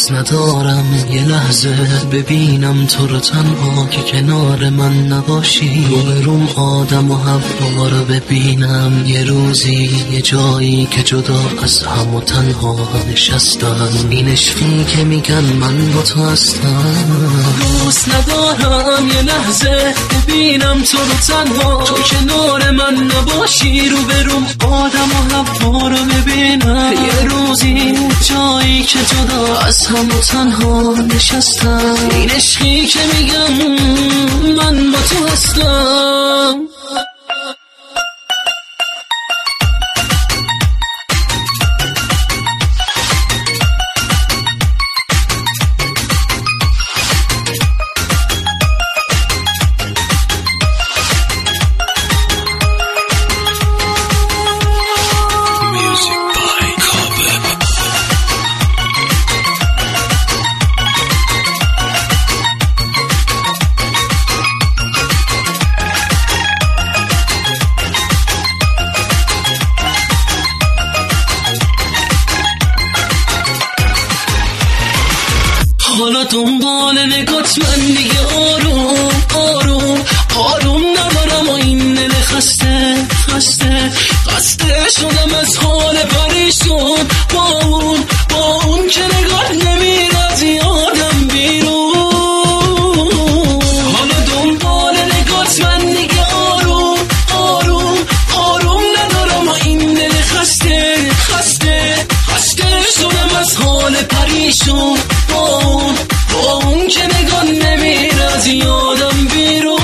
دوست ندارم یه لحظه ببینم تو رو تنها که کنار من نباشی. روبروم آدم و حوا رو ببینم یه روزی یه جایی که جدا از هم و تنها نشستم. این عشقی که میگن من با تو هستم. دوست ندارم یه لحظه ببینم تو رو تنها، تو کنار من نباشی. روبروم آدم و حوا رو ببینم یه روزی جایی که جدا از هم و تنها نشستم. این عشقی که میگم من با تو هستم. حالا دنبال نگات من دیگه آروم ندارم و این دل خسته شدم از حال پریشون. با اون که نگاه نمیرد یادم بیرون. حالا دنبال نگات من دیگه آروم ندارم و این دل خسته شدم از حال پریشون. با اون که نگاه نمیرد یادم بیرون.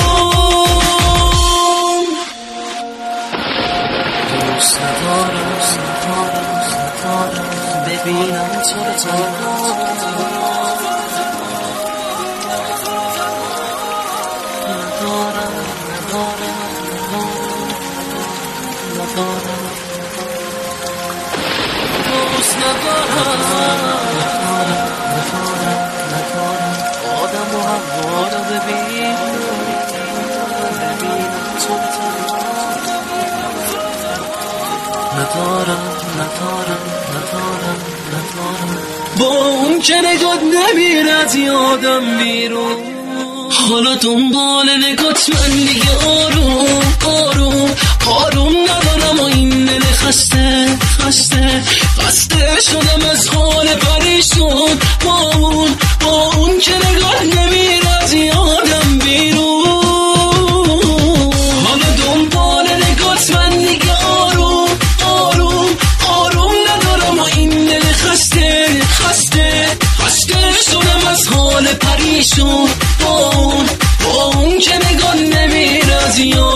دوست ندارم ببینم تو رو تنها. دوست ندارم آدم و هوا رو ببینم تو رو تنها. ندارم با اون که نگات نمیرد یادم بیرون. حالا دنبال نگات من دیگه آروم ندارم و این دل خسته شدم از حال پریشون. با اون که نگاه نمیرد یادم بیرون. حالا دنبال نگات من دیگه آروم ندارم و این دل خسته شدم از حال پریشون. با اون که نگاه نمیرد